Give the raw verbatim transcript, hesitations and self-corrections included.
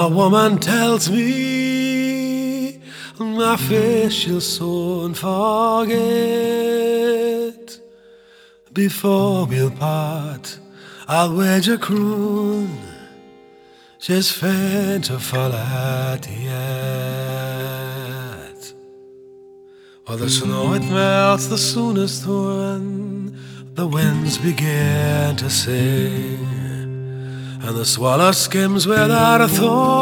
A woman tells me my face she'll soon forget. Before we'll part, I'll wager croon she's faint to fall at yet. For the snow it melts the soonest when the winds begin to sing, and the swallow skims without a thought